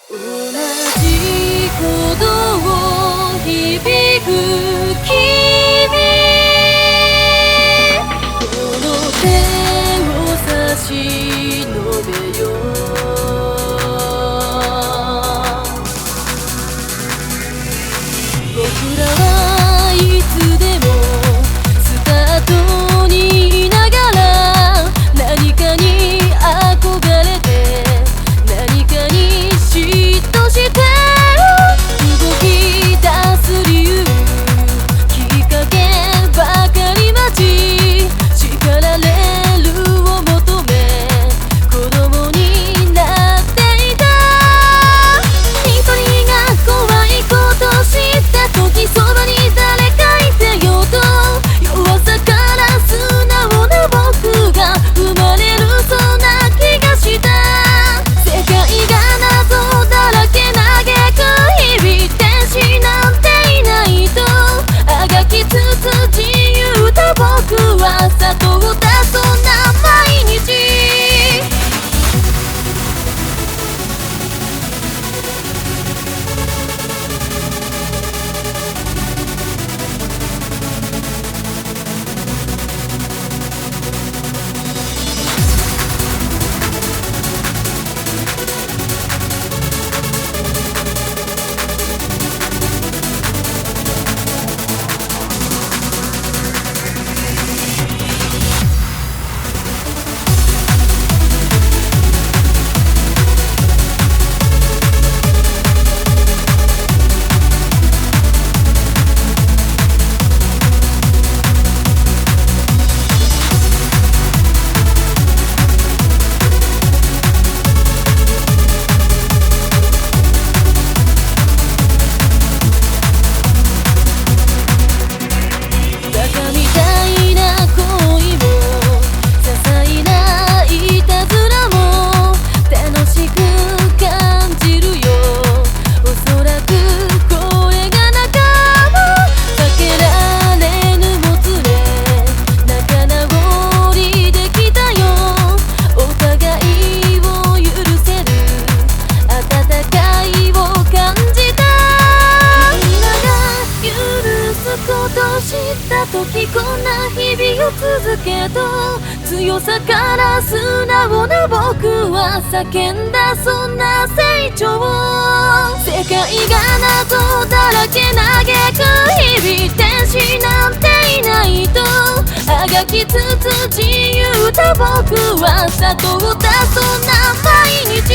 同じ鼓動を響く君、この手を差し伸べよう。僕らはいつでもスタートにいながら、何かに憧れて何かに嫉妬して動き出す理由、きっかけばかり待ち、力レールを求め子供になっていた。一人が怖いこと知った時、そばに誰かいてよと弱さから素直な僕が生まれる、そんな気がした。世界が謎だらけ嘆く日々、天使なんていないとあがきつつ自由だ僕は悟った、そんな毎日。時こんな日々を続けと、強さから素直な僕は叫んだ、そんな成長。世界が謎だらけ嘆く日々、天使なんていないとあがきつつ自由だ僕は悟った、そんな毎日。